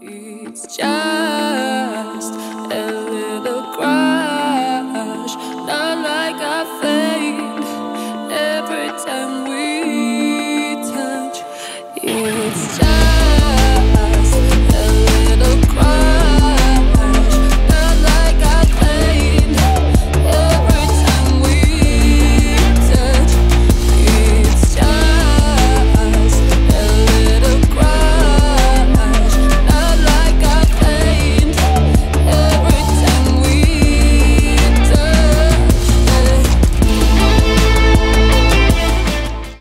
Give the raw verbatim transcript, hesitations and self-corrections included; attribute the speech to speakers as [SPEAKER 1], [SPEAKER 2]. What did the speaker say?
[SPEAKER 1] It's just a little crush, not like I fade every time we touch. It's